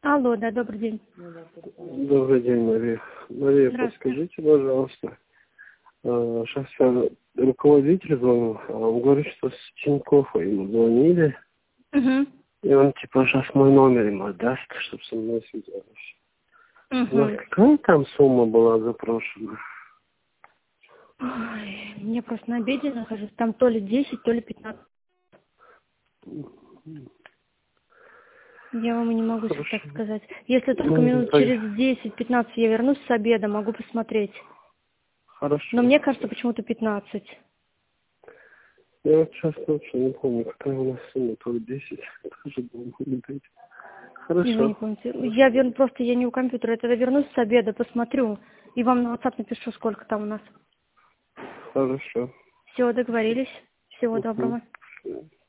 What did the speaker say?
Алло, да, добрый день. Добрый день, Мария. Мария, подскажите, пожалуйста, сейчас руководитель звонил, он говорит, что с Тинькоффа ему звонили, Угу. и он типа сейчас мой номер ему отдаст, чтобы со мной связались. У вас какая там сумма была запрошена? Ой, я просто на обеде нахожусь, там то ли 10, то ли 15. Я вам и не могу сейчас так сказать. Если только минут через 10-15 я вернусь с обеда, могу посмотреть. Хорошо. Но мне кажется, почему-то 15. Я вот сейчас точно не помню, какая у нас сумма, то ли 10, тоже думаю, не дать. Вы не Хорошо. помните. Я не у компьютера, я тогда вернусь с обеда, посмотрю. И вам на WhatsApp напишу, сколько там у нас. Хорошо. Все, договорились. Всего доброго.